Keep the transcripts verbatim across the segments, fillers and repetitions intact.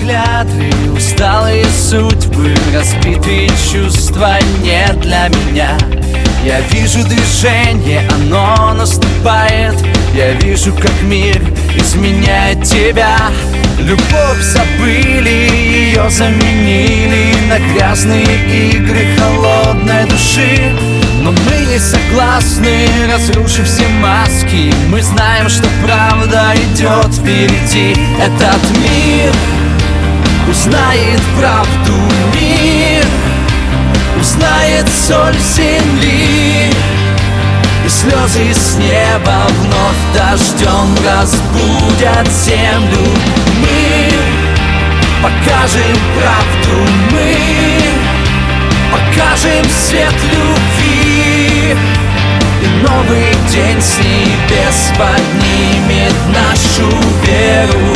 взгляды, усталые судьбы, разбитые чувства не для меня. Я вижу движение, оно наступает. Я вижу, как мир изменяет тебя. Любовь забыли, ее заменили на грязные игры холодной души. Но мы не согласны, разрушив все маски. Мы знаем, что правда идет впереди. Этот мир узнает правду, мир узнает соль земли. И слезы с неба вновь дождем разбудят землю. Мы покажем правду, мы покажем свет любви. И новый день с небес поднимет нашу веру.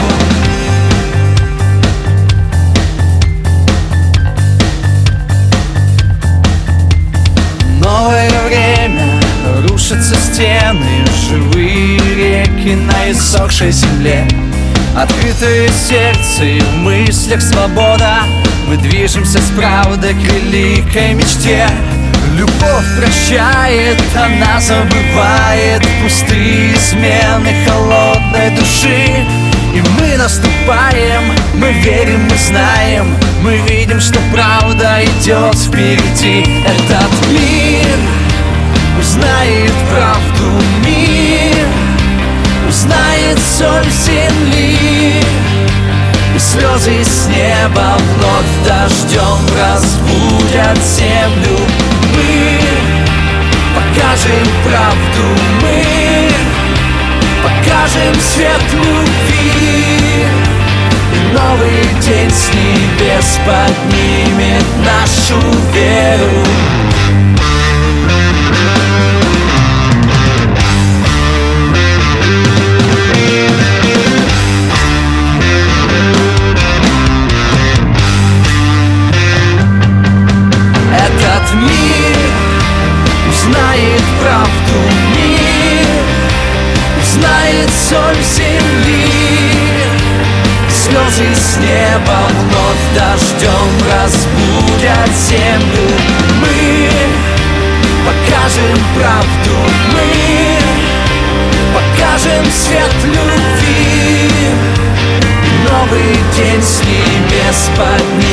Новое время, рушатся стены, живые реки на иссохшей земле. Открытое сердце и в мыслях свобода. Мы движемся с правдой к великой мечте. Любовь прощает, она забывает пустые измены холодной души. И мы наступаем, мы верим, мы знаем, мы видим, что правда идет впереди. Этот мир узнает правду, мир узнает соль земли. И слезы с неба вновь дождем разбудят землю. Мы покажем правду, мы покажем свет любви. И новый день с небес поднимет нашу веру. Этот мир узнает правду, мир узнает соль земли. Слезы с неба вновь дождем разбудят землю. Мы покажем правду, мы покажем свет любви. Новый день с небес поднимет